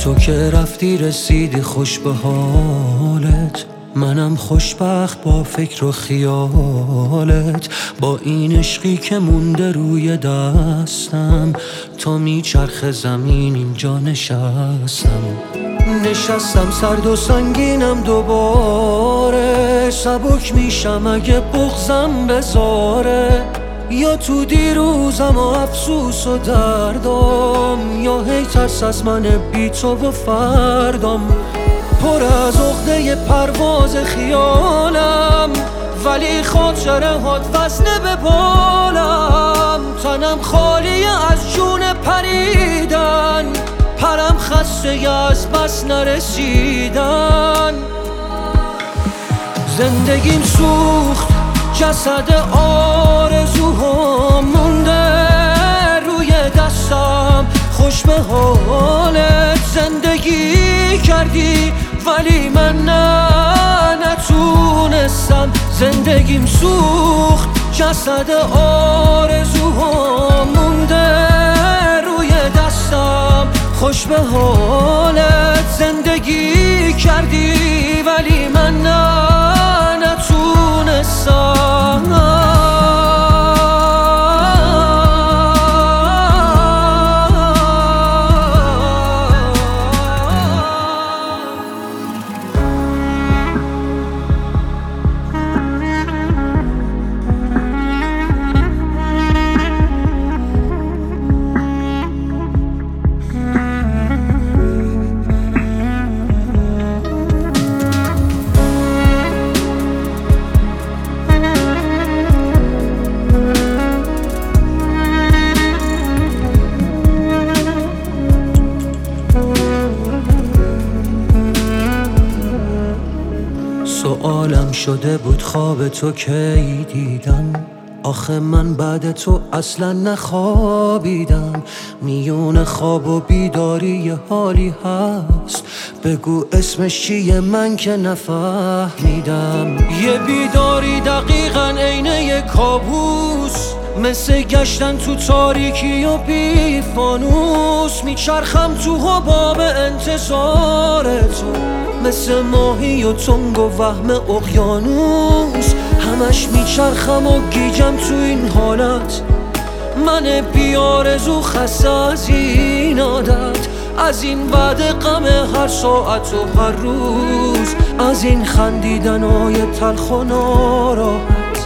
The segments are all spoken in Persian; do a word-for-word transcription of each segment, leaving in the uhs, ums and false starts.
تو که رفتی رسیدی خوش به حالت، منم خوشبخت با فکر و خیالت. با این عشقی که مونده روی دستم، تا میچرخ زمین اینجا نشستم. نشستم سرد و سنگینم دوباره، سبک میشم اگه بغضم بذاره. یا تو دیروزم و افسوس و دردم، یا هی ترس از من بی تو و فردم. پر از عقده پرواز خیالم، ولی خاطره هات وزنه به بالم. تنم خالی از جون پریدن، پرم خسته از بس نرسیدن. زندگیم سوخت، جسد آرزوها مونده روی دستم. خوش به حالت زندگی کردی، ولی من نه نتونستم. زندگیم سوخت، جسد آرزوها مونده روی دستم. خوش به حالت زندگی کردی، ولی من نه نتونستم. سوالم شده بود خواب تو کی دیدم، آخه من بعد تو اصلا نخوابیدم. میون خواب و بیداری یه حالی هست، بگو اسمش چیه من که نفهمیدم. یه بیداری دقیقاً عین یه کابوس، مثل گشتن تو تاریکی و بی فانوس. میچرخم تو حباب انتظار تو، مثل ماهی و تنگ و وهم اقیانوس. همش میچرخم و گیجم تو این حالت، من بیارزو خسته از این عادت. از این بعد غم هر ساعت و هر روز، از این خندیدنای تلخ و ناراحت.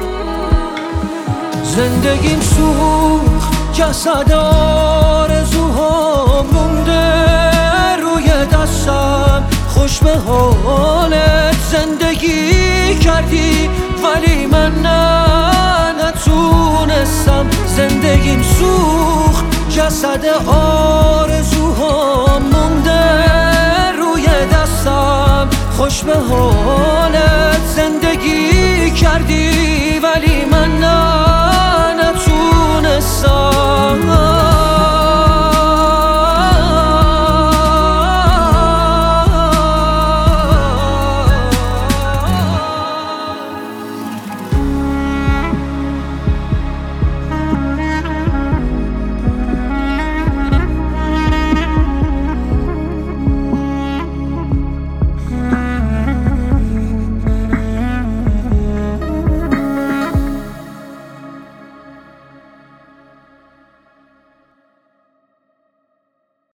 زندگیم سوخت، جسد آرزوها مونده روی دستم. خوش به حالت زندگی کردی، ولی من نه نتونستم. زندگیم سوخت، جسد آرزوها مونده روی دستم. خوش به حالت زندگی کردی، ولی من نه نتونستم.